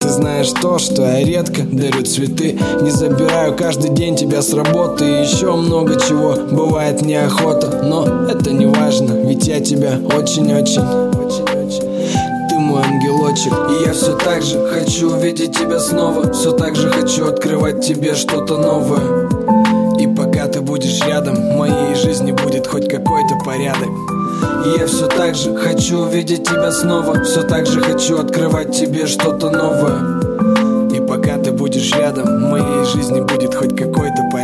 знаешь то, что я редко дарю цветы. Не забираю каждый день тебя с работы. И еще много чего, бывает неохота. Но это не важно, ведь я тебя очень-очень. Ты мой ангелочек. И я все так же хочу увидеть тебя снова. Все так же хочу открывать тебе что-то новое. И пока ты будешь рядом, в моей жизни будет хоть какой-то порядок. И я все так же хочу увидеть тебя снова. Все так же хочу открывать тебе что-то новое. И пока ты будешь рядом, в моей жизни будет хоть какой-то порядок.